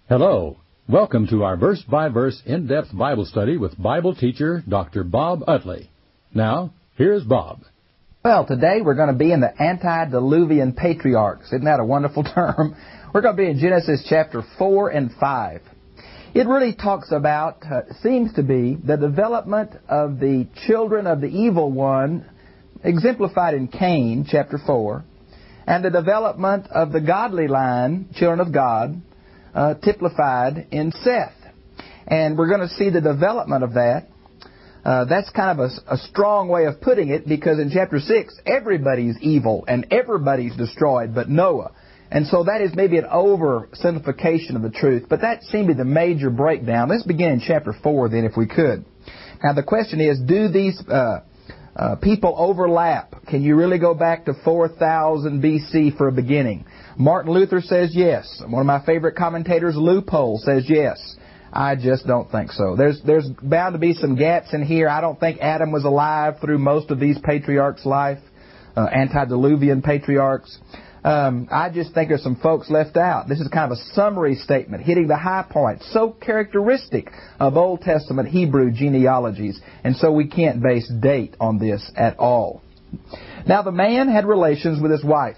Hello. Welcome to our verse-by-verse in-depth Bible study with Bible teacher Dr. Bob Utley. Now, here's Bob. Well, today we're going to be in the antediluvian patriarchs. Isn't that a wonderful term? We're going to be in Genesis chapter 4 and 5. It really talks about, seems to be, the development of the children of the evil one, exemplified in Cain, chapter 4, and the development of the godly line, children of God, typified in Seth. And we're going to see the development of that. That's kind of a strong way of putting it, because in chapter 6, everybody's evil and everybody's destroyed but Noah. And so that is maybe an oversimplification of the truth, but that seemed to be the major breakdown. Let's begin in chapter 4 then, if we could. Now the question is, do these people overlap? Can you really go back to 4000 BC for a beginning? Martin Luther says yes. One of my favorite commentators, Loophole, says yes. I just don't think so. There's bound to be some gaps in here. I don't think Adam was alive through most of these patriarchs' life, antediluvian patriarchs. I just think there's some folks left out. This is kind of a summary statement, hitting the high points, so characteristic of Old Testament Hebrew genealogies, and so we can't base date on this at all. Now, the man had relations with his wife.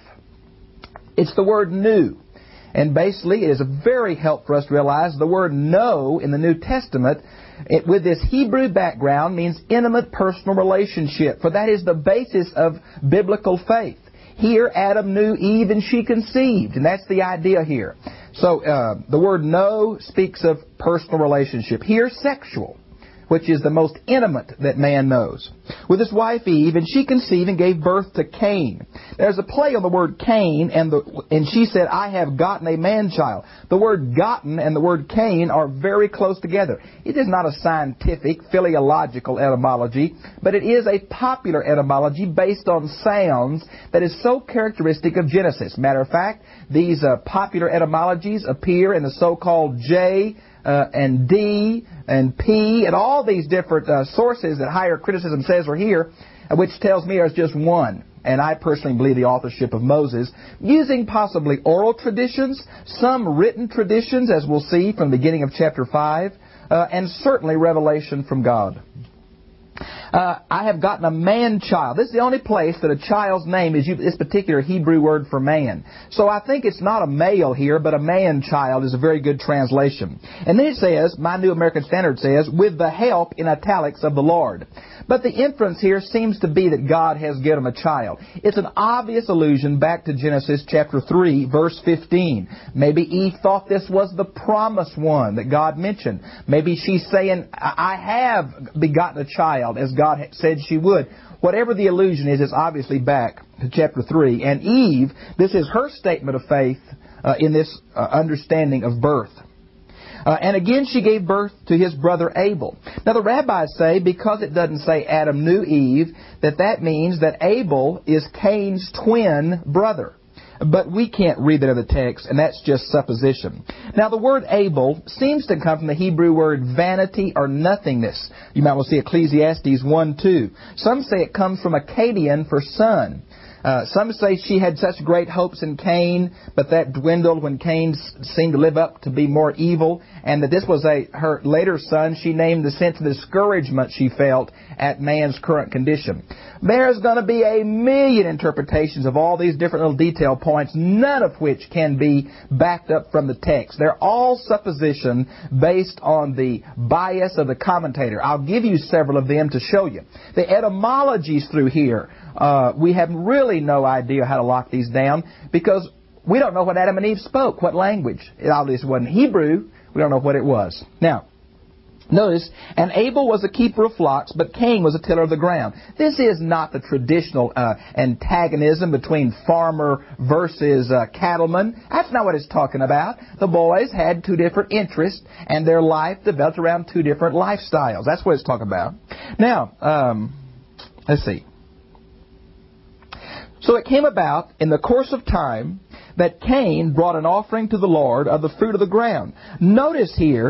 It's the word knew. And basically, it is a very helpful for us to realize the word know in the New Testament, with this Hebrew background, means intimate personal relationship. For that is the basis of biblical faith. Here, Adam knew Eve and she conceived. And that's the idea here. So, the word know speaks of personal relationship. Here, sexual, which is the most intimate that man knows, with his wife Eve, and she conceived and gave birth to Cain. There's a play on the word Cain, and she said, I have gotten a man-child. The word gotten and the word Cain are very close together. It is not a scientific, philological etymology, but it is a popular etymology based on sounds that is so characteristic of Genesis. Matter of fact, these popular etymologies appear in the so-called J, and D and P and all these different sources that higher criticism says are here, which tells me there's just one. And I personally believe the authorship of Moses, using possibly oral traditions, some written traditions, as we'll see from the beginning of chapter 5, and certainly revelation from God. I have gotten a man-child. This is the only place that a child's name is used, this particular Hebrew word for man. So I think it's not a male here, but a man-child is a very good translation. And then it says, my New American Standard says, with the help, in italics, of the Lord. But the inference here seems to be that God has given him a child. It's an obvious allusion back to Genesis chapter 3, verse 15. Maybe Eve thought this was the promised one that God mentioned. Maybe she's saying, I have begotten a child, as God said she would. Whatever the allusion is, it's obviously back to chapter 3. And Eve, this is her statement of faith in this understanding of birth. And again, she gave birth to his brother Abel. Now, the rabbis say, because it doesn't say Adam knew Eve, that means that Abel is Cain's twin brother. But we can't read that in the text, and that's just supposition. Now, the word Abel seems to come from the Hebrew word vanity or nothingness. You might well see Ecclesiastes 1:2. Some say it comes from Akkadian for son. Some say she had such great hopes in Cain, but that dwindled when Cain seemed to live up to be more evil, and that this was her later son she named the sense of discouragement she felt at man's current condition. There's going to be a million interpretations of all these different little detail points, none of which can be backed up from the text. They're all supposition based on the bias of the commentator. I'll give you several of them to show you. The etymologies through here, we have really no idea how to lock these down, because we don't know what Adam and Eve spoke, what language. It obviously wasn't Hebrew. We don't know what it was. Now, notice, and Abel was a keeper of flocks, but Cain was a tiller of the ground. This is not the traditional antagonism between farmer versus cattleman. That's not what it's talking about. The boys had two different interests, and their life developed around two different lifestyles. That's what it's talking about. Now, let's see. So it came about in the course of time that Cain brought an offering to the Lord of the fruit of the ground. Notice here,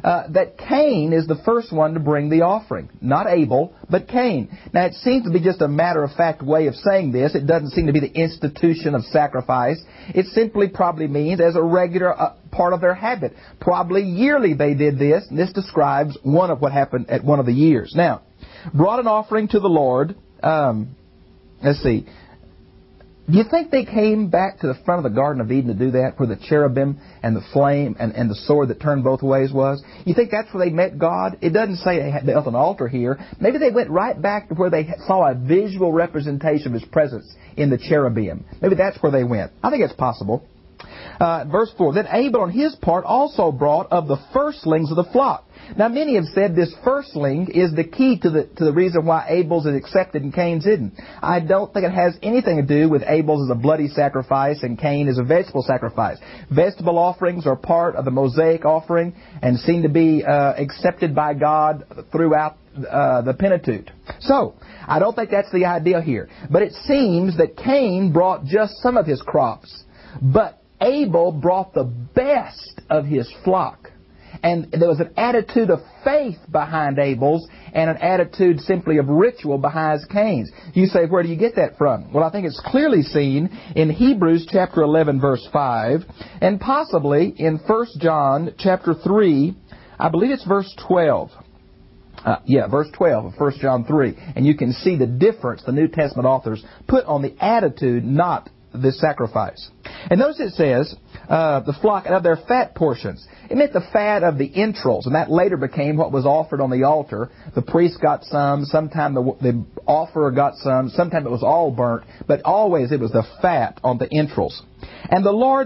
that Cain is the first one to bring the offering. Not Abel, but Cain. Now, it seems to be just a matter-of-fact way of saying this. It doesn't seem to be the institution of sacrifice. It simply probably means as a regular part of their habit. Probably yearly they did this, and this describes one of what happened at one of the years. Now, brought an offering to the Lord. Let's see. Do you think they came back to the front of the Garden of Eden to do that, where the cherubim and the flame and the sword that turned both ways was? You think that's where they met God? It doesn't say they built an altar here. Maybe they went right back to where they saw a visual representation of His presence in the cherubim. Maybe that's where they went. I think it's possible. Verse 4, Then Abel on his part also brought of the firstlings of the flock. Now, many have said this firstling is the key to the reason why Abel's is accepted and Cain's isn't. I don't think it has anything to do with Abel's as a bloody sacrifice and Cain as a vegetable sacrifice. Vegetable offerings are part of the Mosaic offering and seem to be accepted by God throughout the Pentateuch. So, I don't think that's the idea here. But it seems that Cain brought just some of his crops, but Abel brought the best of his flock. And there was an attitude of faith behind Abel's and an attitude simply of ritual behind Cain's. You say, where do you get that from? Well, I think it's clearly seen in Hebrews chapter 11, verse 5, and possibly in 1 John chapter 3, I believe it's verse 12. Verse 12 of 1 John 3. And you can see the difference the New Testament authors put on the attitude, not the sacrifice. And notice it says, the flock of their fat portions. It meant the fat of the entrails, and that later became what was offered on the altar. The priest got some, sometime the offerer got some, sometime it was all burnt, but always it was the fat on the entrails. And the Lord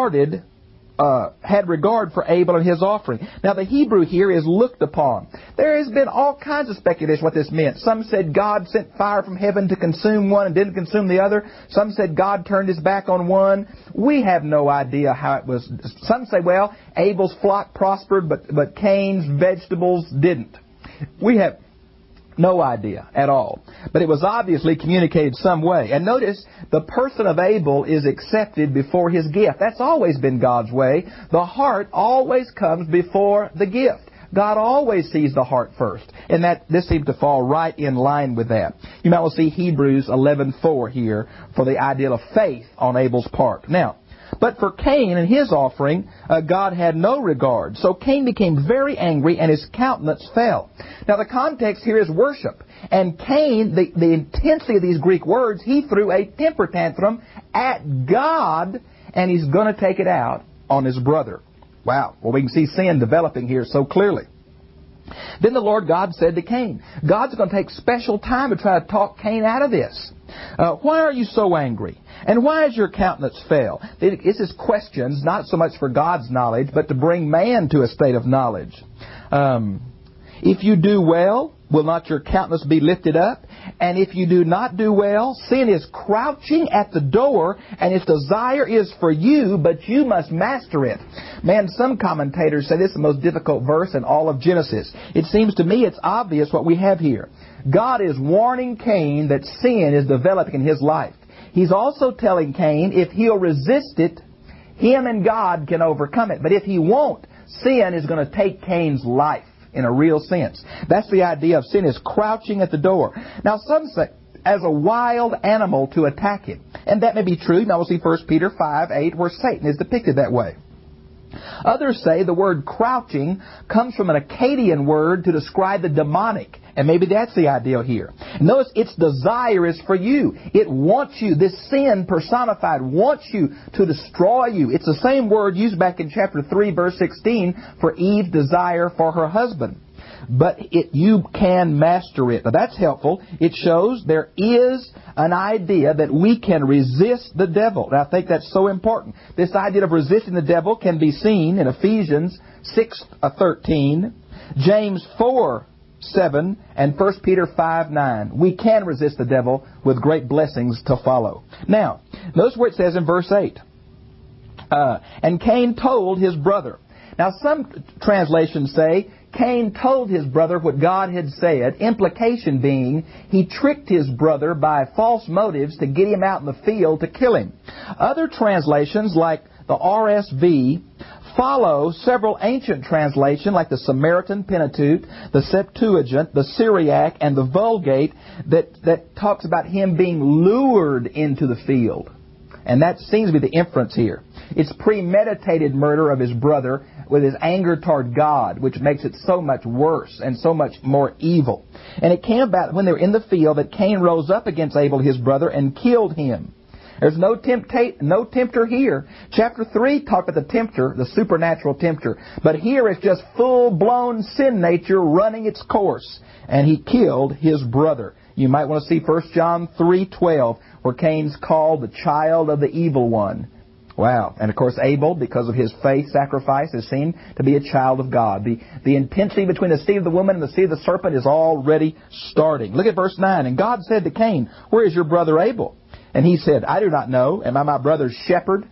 had regard for Abel and his offering. Now, the Hebrew here is looked upon. There has been all kinds of speculation what this meant. Some said God sent fire from heaven to consume one and didn't consume the other. Some said God turned His back on one. We have no idea how it was. Some say, well, Abel's flock prospered, but Cain's vegetables didn't. We have no idea at all. But it was obviously communicated some way. And notice, the person of Abel is accepted before his gift. That's always been God's way. The heart always comes before the gift. God always sees the heart first. And this seems to fall right in line with that. You might well see Hebrews 11:4 here for the ideal of faith on Abel's part. Now, but for Cain and his offering, God had no regard. So Cain became very angry and his countenance fell. Now the context here is worship. And Cain, the intensity of these Greek words, he threw a temper tantrum at God, and he's going to take it out on his brother. Wow. Well, we can see sin developing here so clearly. Then the Lord God said to Cain, God's going to take special time to try to talk Cain out of this. Why are you so angry? And why is your countenance fell? This is questions, not so much for God's knowledge, but to bring man to a state of knowledge. If you do well, will not your countenance be lifted up? And if you do not do well, sin is crouching at the door, and its desire is for you, but you must master it. Man, some commentators say this is the most difficult verse in all of Genesis. It seems to me it's obvious what we have here. God is warning Cain that sin is developing in his life. He's also telling Cain if he'll resist it, him and God can overcome it. But if he won't, sin is going to take Cain's life in a real sense. That's the idea of sin is crouching at the door. Now, some say as a wild animal to attack him. And that may be true. Now we'll see 1 Peter 5:8 where Satan is depicted that way. Others say the word crouching comes from an Akkadian word to describe the demonic. And maybe that's the idea here. Notice its desire is for you. It wants you. This sin personified wants you to destroy you. It's the same word used back in chapter 3, verse 16 for Eve's desire for her husband. But you can master it. Now that's helpful. It shows there is an idea that we can resist the devil. And I think that's so important. This idea of resisting the devil can be seen in Ephesians 6:13, James 4:7, and 1 Peter 5:9. We can resist the devil with great blessings to follow. Now, notice where it says in verse 8, and Cain told his brother. Now, some translations say Cain told his brother what God had said, implication being he tricked his brother by false motives to get him out in the field to kill him. Other translations, like the RSV, follow several ancient translations like the Samaritan Pentateuch, the Septuagint, the Syriac, and the Vulgate that talks about him being lured into the field. And that seems to be the inference here. It's premeditated murder of his brother with his anger toward God, which makes it so much worse and so much more evil. And it came about when they were in the field that Cain rose up against Abel, his brother, and killed him. There's no tempter here. Chapter 3 talked about the tempter, the supernatural tempter. But here it's just full-blown sin nature running its course. And he killed his brother. You might want to see 1 John 3:12, where Cain's called the child of the evil one. Wow. And of course Abel, because of his faith sacrifice, is seen to be a child of God. The intensity between the seed of the woman and the seed of the serpent is already starting. Look at verse 9. And God said to Cain, "Where is your brother Abel?" And he said, "I do not know. Am I my brother's shepherd?"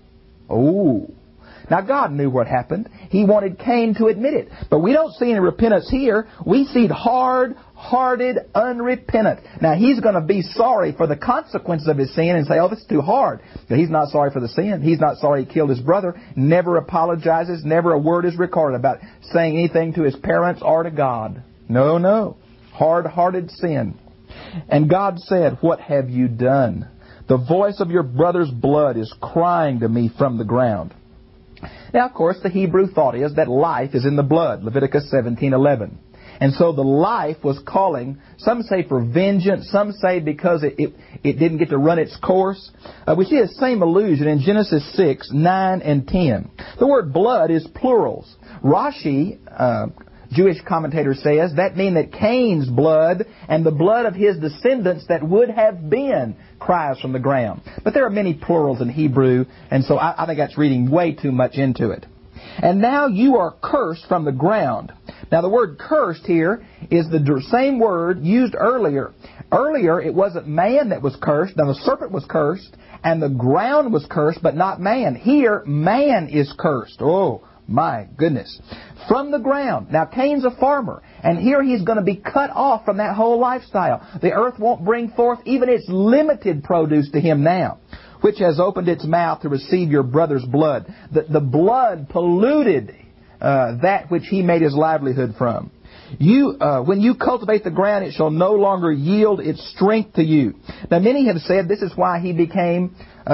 Oh. Now God knew what happened. He wanted Cain to admit it. But we don't see any repentance here. We see hard-hearted, unrepentant. Now he's going to be sorry for the consequences of his sin and say, "Oh, this is too hard." But he's not sorry for the sin. He's not sorry he killed his brother. Never apologizes. Never a word is recorded about saying anything to his parents or to God. No. Hard-hearted sin. And God said, "What have you done? The voice of your brother's blood is crying to me from the ground." Now, of course, the Hebrew thought is that life is in the blood, Leviticus 17:11. And so the life was calling, some say for vengeance, some say because it didn't get to run its course. We see the same allusion in Genesis 6, 9, and 10. The word blood is plurals. Rashi, Jewish commentator, says that means that Cain's blood and the blood of his descendants that would have been cries from the ground. But there are many plurals in Hebrew, and so I think that's reading way too much into it. And now you are cursed from the ground. Now the word cursed here is the same word used earlier. Earlier it wasn't man that was cursed. Now the serpent was cursed and the ground was cursed, but not man. Here man is cursed. Oh, my goodness. From the ground. Now Cain's a farmer, and here he's going to be cut off from that whole lifestyle. The earth won't bring forth even its limited produce to him now, which has opened its mouth to receive your brother's blood. The blood polluted that which he made his livelihood from. When you cultivate the ground, it shall no longer yield its strength to you. Now many have said this is why he became,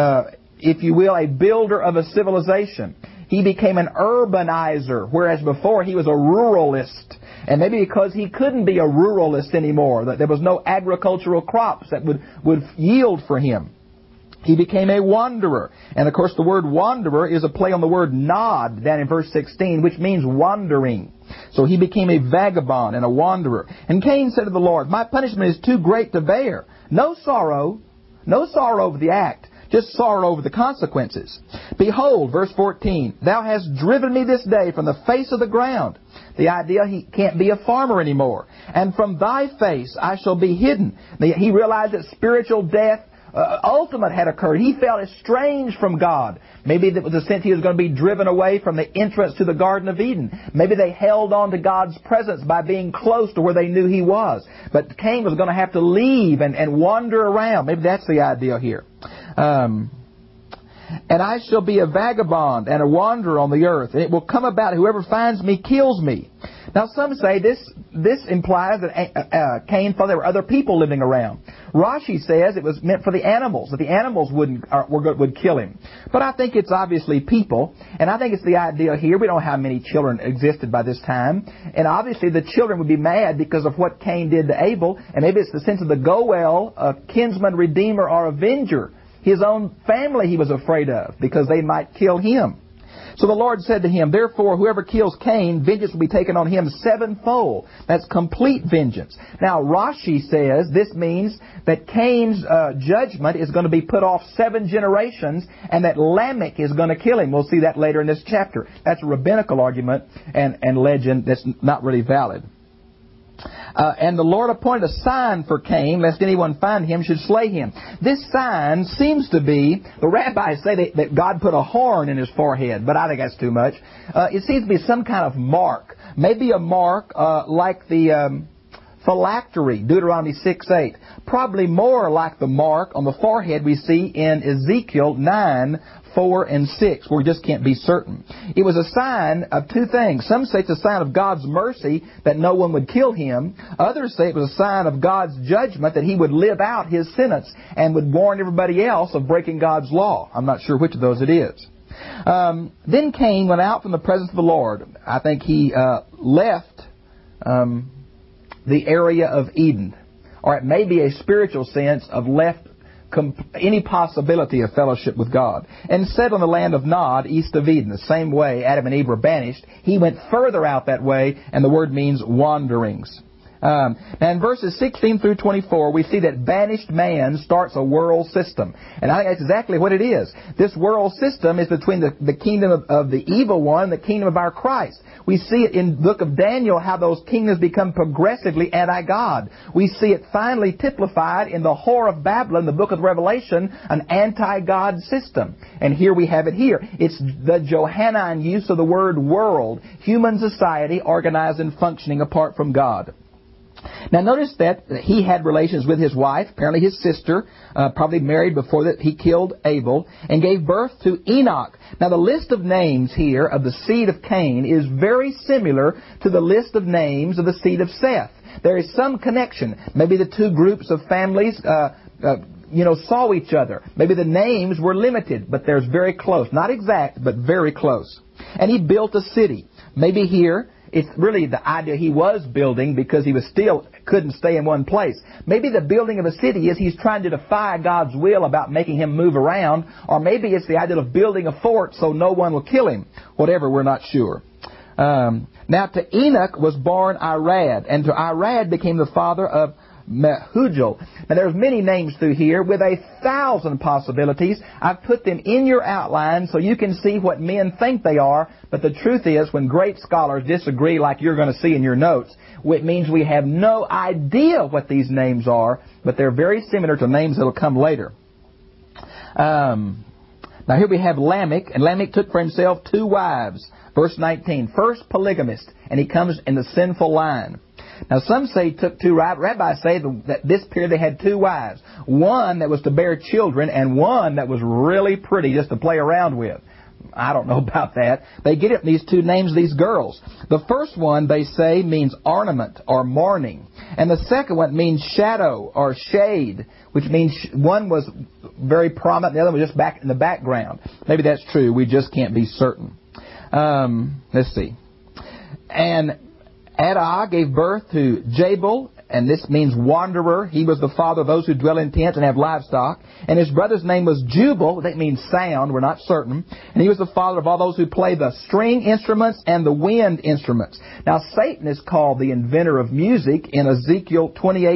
if you will, a builder of a civilization. He became an urbanizer, whereas before he was a ruralist. And maybe because he couldn't be a ruralist anymore, that there was no agricultural crops that would yield for him. He became a wanderer. And of course the word wanderer is a play on the word nod down in verse 16, which means wandering. So he became a vagabond and a wanderer. And Cain said to the Lord, "My punishment is too great to bear." No sorrow over the act, just sorrow over the consequences. "Behold," verse 14, "thou hast driven me this day from the face of the ground." The idea he can't be a farmer anymore. "And from thy face I shall be hidden." He realized that spiritual death ultimate had occurred. He felt estranged from God. Maybe it was a sense he was going to be driven away from the entrance to the Garden of Eden. Maybe they held on to God's presence by being close to where they knew He was. But Cain was going to have to leave and wander around. Maybe that's the idea here. "And I shall be a vagabond and a wanderer on the earth. And it will come about whoever finds me kills me." Now some say this implies that Cain thought there were other people living around. Rashi says it was meant for the animals, that the animals would kill him. But I think it's obviously people, and I think it's the idea here. We don't know how many children existed by this time, and obviously the children would be mad because of what Cain did to Abel, and maybe it's the sense of the Goel, a kinsman, redeemer, or avenger. His own family he was afraid of because they might kill him. So the Lord said to him, "Therefore, whoever kills Cain, vengeance will be taken on him sevenfold." That's complete vengeance. Now, Rashi says this means that Cain's judgment is going to be put off 7 generations and that Lamech is going to kill him. We'll see that later in this chapter. That's a rabbinical argument and legend that's not really valid. "And the Lord appointed a sign for Cain, lest anyone find him should slay him." This sign seems to be, the rabbis say that God put a horn in his forehead, but I think that's too much. It seems to be some kind of mark. Maybe a mark like the phylactery, Deuteronomy 6:8. Probably more like the mark on the forehead we see in Ezekiel 9, 4 and 6, where we just can't be certain. It was a sign of two things. Some say it's a sign of God's mercy that no one would kill him. Others say it was a sign of God's judgment that he would live out his sentence and would warn everybody else of breaking God's law. I'm not sure which of those it is. Then Cain went out from the presence of the Lord. I think he left the area of Eden. Or it may be a spiritual sense of left any possibility of fellowship with God, and settled on the land of Nod, east of Eden. The same way Adam and Eve were banished, he went further out that way, and the word means wanderings. Now in verses 16 through 24, we see that banished man starts a world system. And I think that's exactly what it is. This world system is between the kingdom of the evil one and the kingdom of our Christ. We see it in the book of Daniel, how those kingdoms become progressively anti-God. We see it finally typified in the whore of Babylon, the book of Revelation, an anti-God system. And here we have it here. It's the Johannine use of the word world, human society organized and functioning apart from God. Now notice that he had relations with his wife, apparently his sister, probably married before that he killed Abel, and gave birth to Enoch. Now the list of names here of the seed of Cain is very similar to the list of names of the seed of Seth. There is some connection. Maybe the two groups of families saw each other. Maybe the names were limited, but there's very close. Not exact, but very close. And he built a city. Maybe here it's really the idea he was building because he was still couldn't stay in one place. Maybe the building of a city is he's trying to defy God's will about making him move around, or maybe it's the idea of building a fort so no one will kill him. Whatever, we're not sure. Now to Enoch was born Irad, and to Irad became the father of Mehujael. Now there's many names through here with 1,000 possibilities. I've put them in your outline so you can see what men think they are, but the truth is when great scholars disagree like you're going to see in your notes, it means we have no idea what these names are, but they're very similar to names that will come later. Now here we have Lamech, and Lamech took for himself 2 wives. Verse 19, first polygamist, and he comes in the sinful line. Now some say he took 2 wives. Rabbis say that this period they had 2 wives. One that was to bear children and one that was really pretty just to play around with. I don't know about that. They get it these 2 names of these girls. The first one, they say, means ornament or mourning. And the second one means shadow or shade, which means one was very prominent, the other one was just back in the background. Maybe that's true. We just can't be certain. Let's see. And Adah gave birth to Jabal, and this means wanderer. He was the father of those who dwell in tents and have livestock. And his brother's name was Jubal. That means sound. We're not certain. And he was the father of all those who play the string instruments and the wind instruments. Now, Satan is called the inventor of music in Ezekiel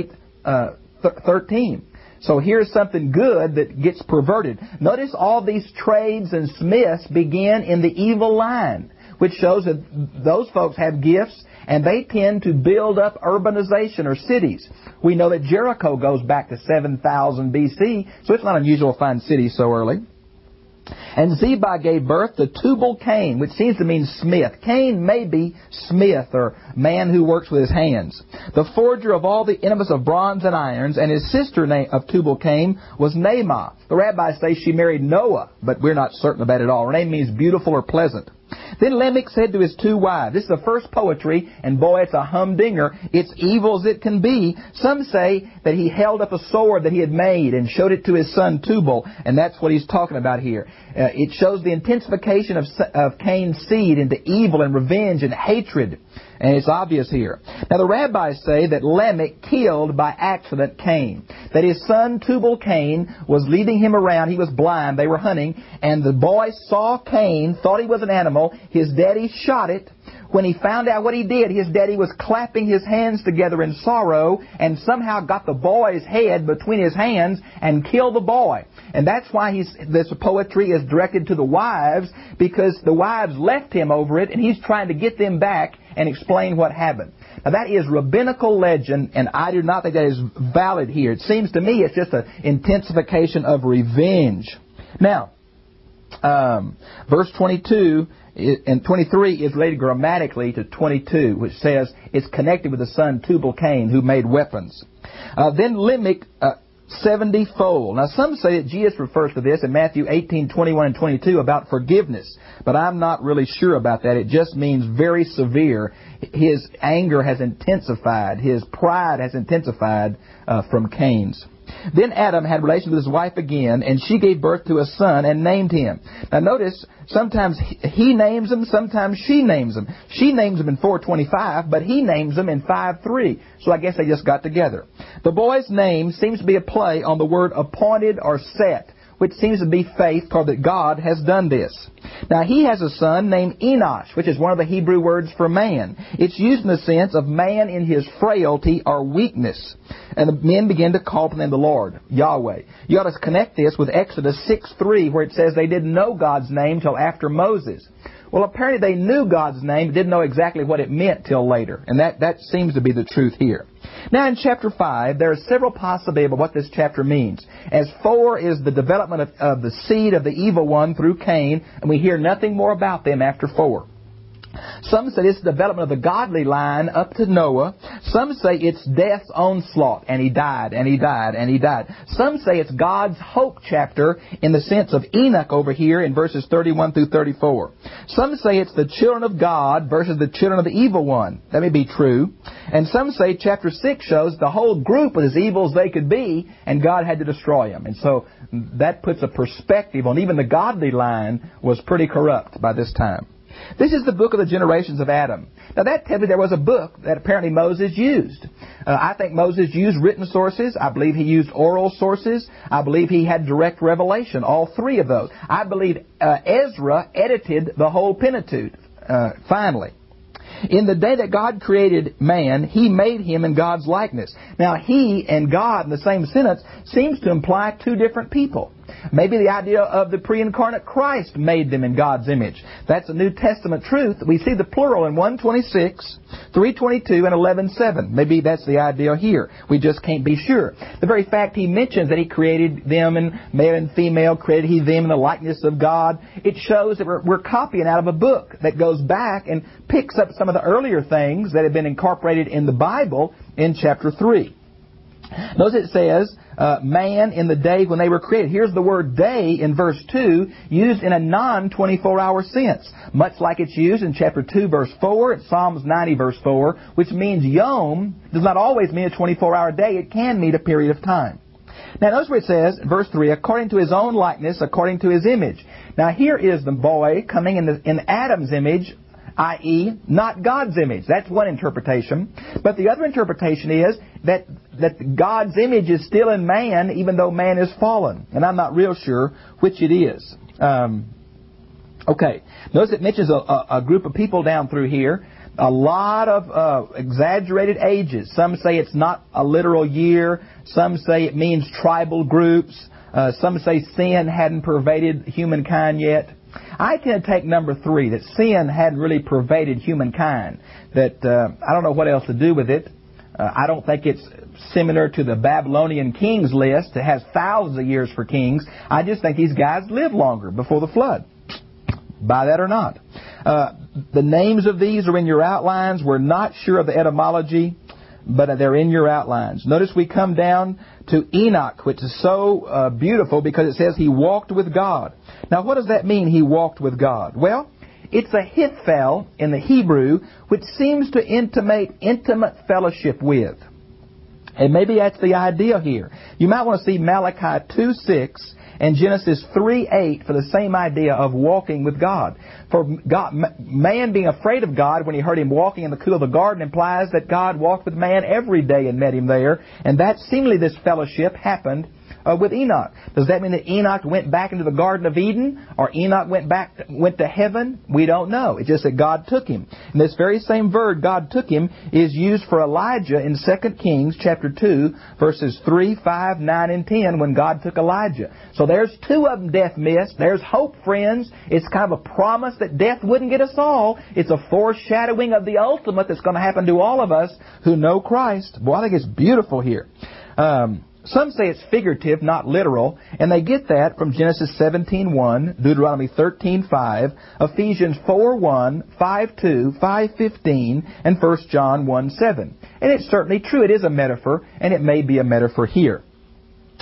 28:13. So here's something good that gets perverted. Notice all these trades and smiths begin in the evil line, which shows that those folks have gifts and they tend to build up urbanization or cities. We know that Jericho goes back to 7,000 B.C., so it's not unusual to find cities so early. And Ziba gave birth to Tubal-Cain, which seems to mean smith. Cain may be smith or man who works with his hands. The forger of all the instruments of bronze and irons, and his sister name of Tubal-Cain was Naamah. The rabbis say she married Noah, but we're not certain about it all. Her name means beautiful or pleasant. Then Lamech said to his 2 wives, this is the first poetry, and boy, it's a humdinger. It's evil as it can be. Some say that he held up a sword that he had made and showed it to his son Tubal, and that's what he's talking about here. It shows the intensification of Cain's seed into evil and revenge and hatred, and it's obvious here. Now the rabbis say that Lamech killed by accident Cain, that his son Tubal-Cain was leading him around. He was blind. They were hunting, and the boy saw Cain, thought he was an animal. His daddy shot it. When he found out what he did, his daddy was clapping his hands together in sorrow and somehow got the boy's head between his hands and killed the boy. And that's why this poetry is directed to the wives, because the wives left him over it, and he's trying to get them back and explain what happened. Now that is rabbinical legend, and I do not think that is valid here. It seems to me it's just an intensification of revenge. Now, verse 22 and 23 is related grammatically to 22, which says it's connected with the son Tubal-Cain who made weapons. Then Lamech 70-fold. Now, some say that Jesus refers to this in Matthew 18:21 and 22 about forgiveness, but I'm not really sure about that. It just means very severe. His anger has intensified. His pride has intensified from Cain's. Then Adam had relations with his wife again, and she gave birth to a son and named him. Now notice, sometimes he names him, sometimes she names him. She names him in 4:25, but he names him in 5:3. So I guess they just got together. The boy's name seems to be a play on the word appointed or set, which seems to be faith, because that God has done this. Now, he has a son named Enosh, which is one of the Hebrew words for man. It's used in the sense of man in his frailty or weakness. And the men begin to call upon the Lord, Yahweh. You ought to connect this with Exodus 6:3, where it says they didn't know God's name till after Moses. Well, apparently they knew God's name, but didn't know exactly what it meant till later. And that seems to be the truth here. Now, in chapter 5, there are several possibilities of what this chapter means. As 4 is the development of the seed of the evil one through Cain, and we hear nothing more about them after 4. Some say it's the development of the godly line up to Noah. Some say it's death's onslaught, and he died, and he died, and he died. Some say it's God's hope chapter in the sense of Enoch over here in verses 31 through 34. Some say it's the children of God versus the children of the evil one. That may be true. And some say chapter 6 shows the whole group was as evil as they could be, and God had to destroy them. And so that puts a perspective on even the godly line was pretty corrupt by this time. This is the book of the generations of Adam. Now that tells me there was a book that apparently Moses used. I think Moses used written sources. I believe he used oral sources. I believe he had direct revelation, all 3 of those. I believe Ezra edited the whole Pentateuch, finally. In the day that God created man, He made him in God's likeness. Now, He and God in the same sentence seems to imply 2 different people. Maybe the idea of the pre-incarnate Christ made them in God's image. That's a New Testament truth. We see the plural in 1:26, 3:22, and 11:7. Maybe that's the idea here. We just can't be sure. The very fact He mentions that He created them in male and female, created He them in the likeness of God, it shows that we're copying out of a book that goes back and picks up some of the earlier things that have been incorporated in the Bible in chapter 3. Notice it says, man in the day when they were created. Here's the word day in verse 2 used in a non-24-hour sense, much like it's used in chapter 2, verse 4, and Psalms 90, verse 4, which means yom does not always mean a 24-hour day. It can mean a period of time. Now notice where it says, verse 3, according to His own likeness, according to His image. Now here is the boy coming in Adam's image, i.e., not God's image. That's one interpretation. But the other interpretation is that God's image is still in man, even though man is fallen. And I'm not real sure which it is. Okay. Notice it mentions a group of people down through here. A lot of exaggerated ages. Some say it's not a literal year. Some say it means tribal groups. Some say sin hadn't pervaded humankind yet. I tend to take number 3, that sin hadn't really pervaded humankind. That I don't know what else to do with it. I don't think it's similar to the Babylonian kings list that has thousands of years for kings. I just think these guys lived longer before the flood. Buy that or not. The names of these are in your outlines. We're not sure of the etymology, but they're in your outlines. Notice we come down to Enoch, which is so beautiful because it says he walked with God. Now, what does that mean, he walked with God? Well, it's a hithphel in the Hebrew, which seems to intimate intimate fellowship with. And maybe that's the idea here. You might want to see Malachi 2:6 and Genesis 3:8 for the same idea of walking with God. For God, man being afraid of God when he heard Him walking in the cool of the garden implies that God walked with man every day and met him there. And that seemingly this fellowship happened with Enoch. Does that mean that Enoch went back into the Garden of Eden, or Enoch went to heaven? We don't know. It's just that God took him. And this very same verb, God took him, is used for Elijah in 2 Kings chapter 2, verses 3, 5, 9, and 10, when God took Elijah. So there's 2 of them death missed. There's hope, friends. It's kind of a promise that death wouldn't get us all. It's a foreshadowing of the ultimate that's going to happen to all of us who know Christ. Boy, I think it's beautiful here. Some say it's figurative, not literal, and they get that from Genesis 17:1, Deuteronomy 13:5, Ephesians 4:1, 5:2, 5:15, and 1 John 1:7. And it's certainly true. It is a metaphor, and it may be a metaphor here.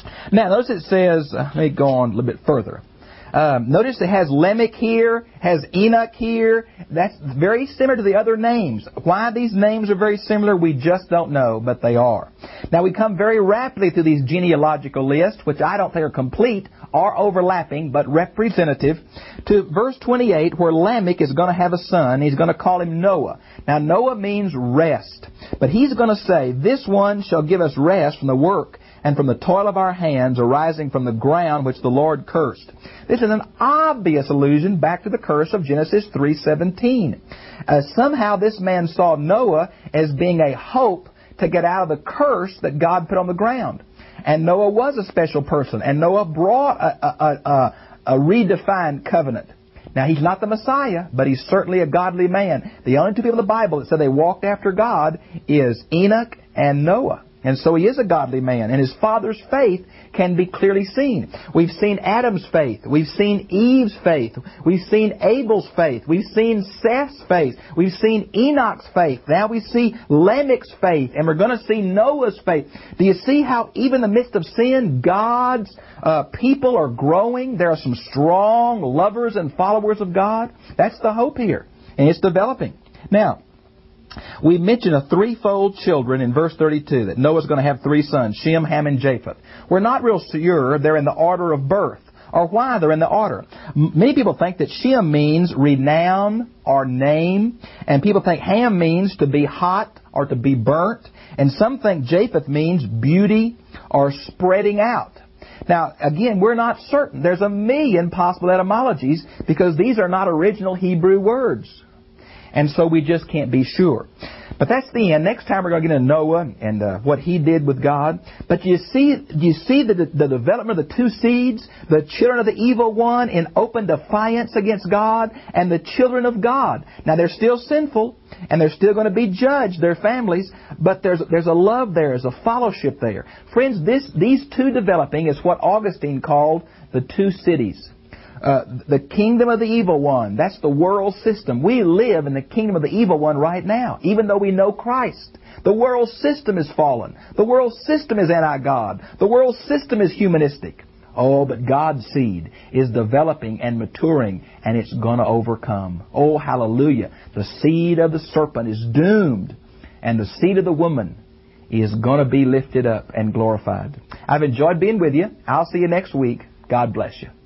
Now, notice it says, let me go on a little bit further. Notice it has Lamech here, has Enoch here. That's very similar to the other names. Why these names are very similar, we just don't know, but they are. Now, we come very rapidly through these genealogical lists, which I don't think are complete or overlapping, but representative, to verse 28, where Lamech is going to have a son. He's going to call him Noah. Now, Noah means rest. But he's going to say, this one shall give us rest from the work and from the toil of our hands arising from the ground which the Lord cursed. This is an obvious allusion back to the curse of Genesis 3:17. Somehow this man saw Noah as being a hope to get out of the curse that God put on the ground. And Noah was a special person, and Noah brought a redefined covenant. Now, he's not the Messiah, but he's certainly a godly man. The only two people in the Bible that said they walked after God is Enoch and Noah. And so he is a godly man, and his father's faith can be clearly seen. We've seen Adam's faith. We've seen Eve's faith. We've seen Abel's faith. We've seen Seth's faith. We've seen Enoch's faith. Now we see Lamech's faith, and we're going to see Noah's faith. Do you see how even in the midst of sin, God's people are growing? There are some strong lovers and followers of God. That's the hope here, and it's developing. Now, we mention a threefold children in verse 32, that Noah's going to have three sons, Shem, Ham, and Japheth. We're not real sure they're in the order of birth, or why they're in the order. Many people think that Shem means renown or name, and people think Ham means to be hot or to be burnt, and some think Japheth means beauty or spreading out. Now, again, we're not certain. There's a million possible etymologies because these are not original Hebrew words. And so we just can't be sure. But that's the end. Next time we're going to get into Noah and what he did with God. But do you see the development of the two seeds? The children of the evil one in open defiance against God, and the children of God. Now they're still sinful, and they're still going to be judged, their families, but there's a love there, there's a fellowship there. Friends, these two developing is what Augustine called the two cities. The kingdom of the evil one. That's the world system. We live in the kingdom of the evil one right now, even though we know Christ. The world system is fallen. The world system is anti-God. The world system is humanistic. Oh, but God's seed is developing and maturing, and it's going to overcome. Oh, hallelujah. The seed of the serpent is doomed, and the seed of the woman is going to be lifted up and glorified. I've enjoyed being with you. I'll see you next week. God bless you.